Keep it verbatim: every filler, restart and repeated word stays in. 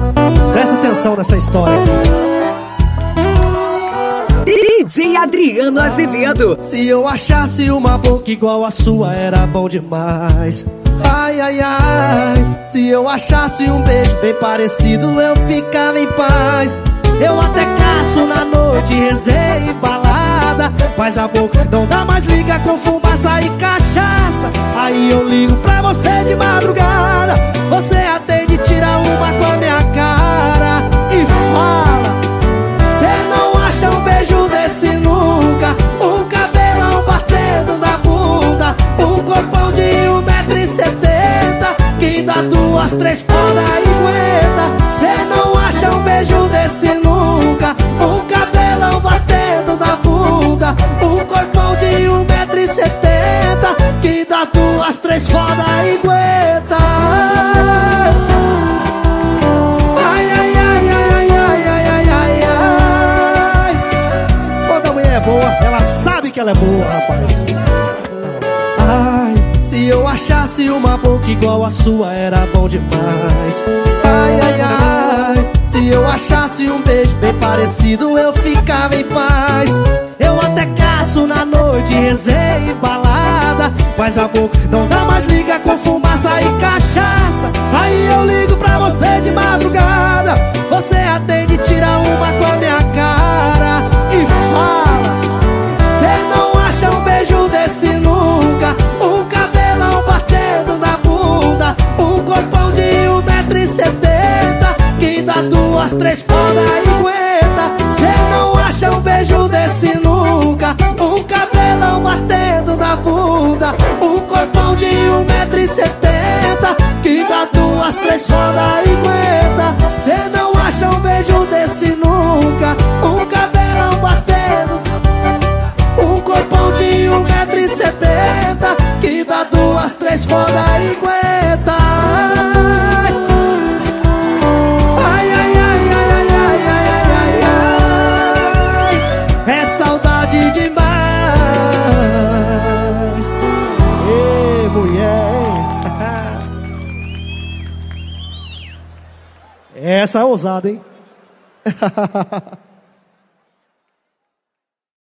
Presta atenção nessa história aqui. D J Adriano Azevedo. Se eu achasse uma boca igual a sua, era bom demais. Ai, ai, ai. Se eu achasse um beijo bem parecido, eu ficava em paz. Eu até caço na noite, resenha e balada, mas a boca não dá mais, liga com fumaça e cachaça. Aí eu ligo pra você de madrugada, você atende, tira uma com a minha cara e fala: cê não acha um beijo desse nunca? Um cabelão batendo na bunda, um corpão de um metro e setenta, que dá duas, três foda e aguenta. Cê não acha um beijo desse nunca? Um cabelão batendo na bunda, um corpão de um metro e setenta, que dá duas, três foda e aguenta. Ai, ai, ai, ai, ai, ai, ai, ai, ai. Quando a mulher é boa, ela sabe que ela é boa, rapaz. Ai, se eu achasse uma boca igual a sua, era bom demais. Ai, ai, ai. Se eu achasse um beijo bem parecido, eu ficava em paz. Eu até caço na noite, resenha e balada, mas a boca não dá mais, liga com fumaça e cachaça. Aí eu ligo pra você de madrugada, você atende, tira uma com a minha cara e fala: cê não acha um beijo desse nunca? Um cabelão batendo na bunda, um corpão de um metro e setenta, que dá duas, três foda e aguenta. Cê não acha um beijo desse nunca? Um cabelão batendo na bunda, um corpão de um metro e setenta, que dá duas, três foda e aguenta. Cê não acha um beijo desse nunca? Um cabelão batendo, um corpão de um metro e setenta, que dá duas, três foda e aguenta. Ai, ai, ai, ai, ai, ai, ai, ai, ai. É saudade demais. Ê, mulher. Essa é ousada, hein?